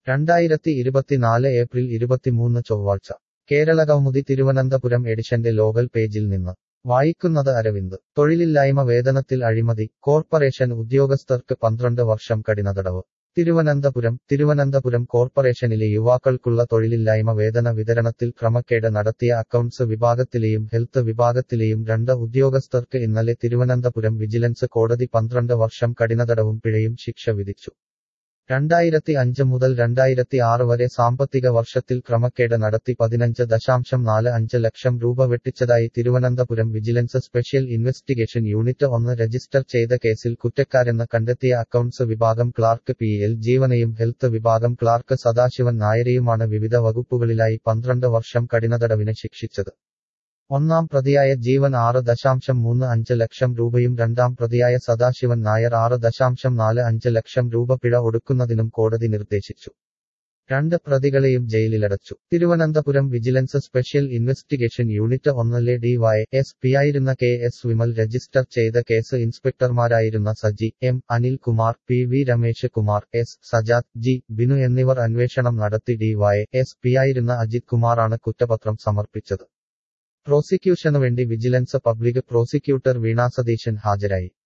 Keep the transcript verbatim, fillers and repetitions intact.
രണ്ടായിരത്തി ഇരുപത്തിനാല് ഏപ്രിൽ ഇരുപത്തിമൂന്ന് ചൊവ്വാഴ്ച കേരളകൗമുദി തിരുവനന്തപുരം എഡിഷന്റെ ലോകൽ പേജിൽ നിന്ന് വായിക്കുന്നത് അരവിന്ദ്. തൊഴിലില്ലായ്മ വേതനത്തിൽ അഴിമതി, കോർപ്പറേഷൻ ഉദ്യോഗസ്ഥർക്ക് പന്ത്രണ്ട് വർഷം കഠിനതടവ്. തിരുവനന്തപുരം തിരുവനന്തപുരം കോർപ്പറേഷനിലെ യുവാക്കൾക്കുള്ള തൊഴിലില്ലായ്മ വേതന വിതരണത്തിൽ ക്രമക്കേട് നടത്തിയ അക്കൗണ്ട്സ് വിഭാഗത്തിലെയും ഹെൽത്ത് വിഭാഗത്തിലെയും രണ്ട് ഉദ്യോഗസ്ഥർക്ക് ഇന്നലെ തിരുവനന്തപുരം വിജിലൻസ് കോടതി പന്ത്രണ്ട് വർഷം കഠിനതടവും പിഴയും ശിക്ഷ വിധിച്ചു. രണ്ടായിരത്തി അഞ്ച് മുതൽ രണ്ടായിരത്തി ആറ് വരെ സാമ്പത്തിക വർഷത്തിൽ ക്രമക്കേട് നടത്തി പതിനഞ്ച് ദശാംശം നാല് അഞ്ച് ലക്ഷം രൂപ വെട്ടിച്ചതായി Thiruvananthapuram vigilance special investigation unit ഒന്ന് രജിസ്റ്റർ ചെയ്ത കേസിൽ കുറ്റക്കാരെന്ന് കണ്ടെത്തിയ അക്കൗണ്ട്സ് വിഭാഗം ക്ലാർക്ക് പി എൽ ജീവനെയും ഹെൽത്ത് വിഭാഗം ക്ലാർക്ക് സദാശിവൻ നായരെയുമാണ് വിവിധ വകുപ്പുകളിലായി പന്ത്രണ്ട് വർഷം കഠിനതടവിന് ശിക്ഷിച്ചത്. ഒന്നാം പ്രതിയായ ജീവൻ ആറ് ദശാംശം മൂന്ന് അഞ്ച് ലക്ഷം രൂപയും രണ്ടാം പ്രതിയായ സദാശിവൻ നായർ ആറ് ദശാംശം നാല് അഞ്ച് ലക്ഷം രൂപ പിഴ ഒടുക്കുന്നതിനും കോടതി നിർദ്ദേശിച്ചു. രണ്ട് പ്രതികളെയും ജയിലിലടച്ചു. Thiruvananthapuram vigilance special investigation unit ഒന്നിലെ ഡി വൈ എസ് പിയായിരുന്ന കെ എസ് വിമൽ രജിസ്റ്റർ ചെയ്ത കേസ് ഇൻസ്പെക്ടർമാരായിരുന്ന Saji M Anilkumar, P V Ramesh Kumar, S Sajad, G Binu എന്നിവർ അന്വേഷണം നടത്തി ഡി വൈ എസ് പിയായിരുന്ന അജിത് കുമാറാണ് കുറ്റപത്രം സമർപ്പിച്ചത്. പ്രോസിക്യൂഷനുവേണ്ടി vigilance public prosecutor Veena Satheesan ഹാജരായി.